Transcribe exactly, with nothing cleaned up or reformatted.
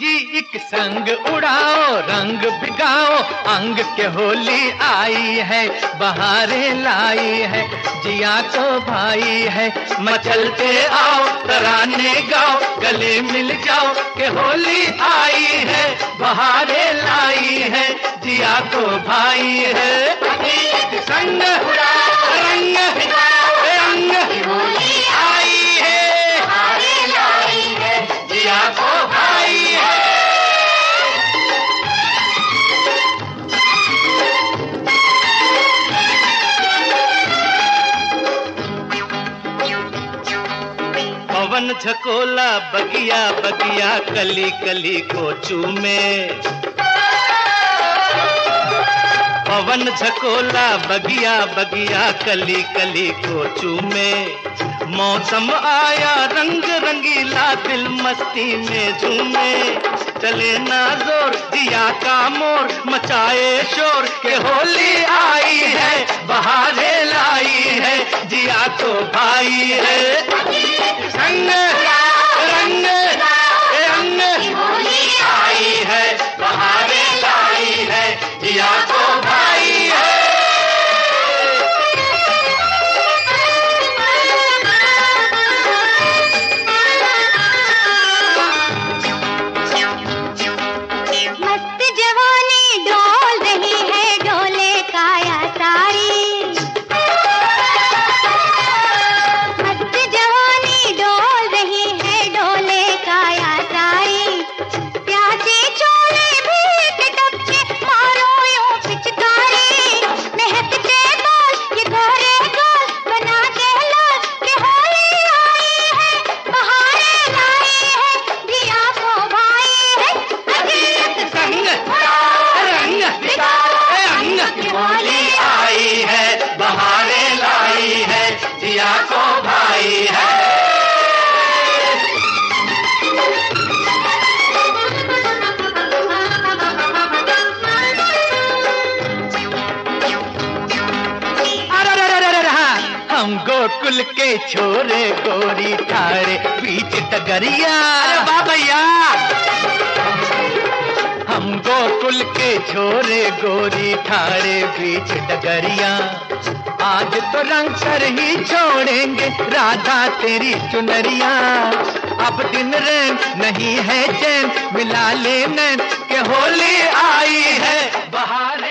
जी एक संग उड़ाओ, रंग भिगाओ, अंग के होली आई है, बहारें लाई है, जिया को भाई है। मचलते आओ, तराने गाओ, गले मिल जाओ के होली आई है, बहारें लाई है, जिया को भाई है। संग रंग रंग होली आई है, बहारें लाई है, जिया को भाई है। पवन झकोला बगिया बगिया कली कली को चूमे, पवन झकोला बगिया बगिया कली कली को चूमे। मौसम आया रंग रंगीला दिल मस्ती में झूमे, चले ना जोर दिया का मोर मचाए शोर के होली आई है, बहारें लाई है, जिया को भाई है। संग रंग रंग होली आई है, बहारें लाई है, जिया को भाई है। मस्त जवानी डोल रही है, डोले काया सारी। मस्त जवानी डोल रही है, डोले काया सारी। प्यासे चोले भी टपके, मारो यूं पिचकारी। महकते बाल ये गोरे गाल, बना के लाल के होली आई है, बहारें लाई है, जिया को भाई है। संग रंग रंग होली आई है, बहारें लाई है, जिया को भाई है। हम गोकुल के छोरे गोरी ठारे बीच टगरिया। वाह भैया, हम गोकुल के छोरे गोरी ठारे बीच डगरिया। आज तो रंग कर ही छोड़ेंगे राधा तेरी चुनरिया। अब दिन रैन नहीं है चैन, मिला ले नैन के होली आई है, बहार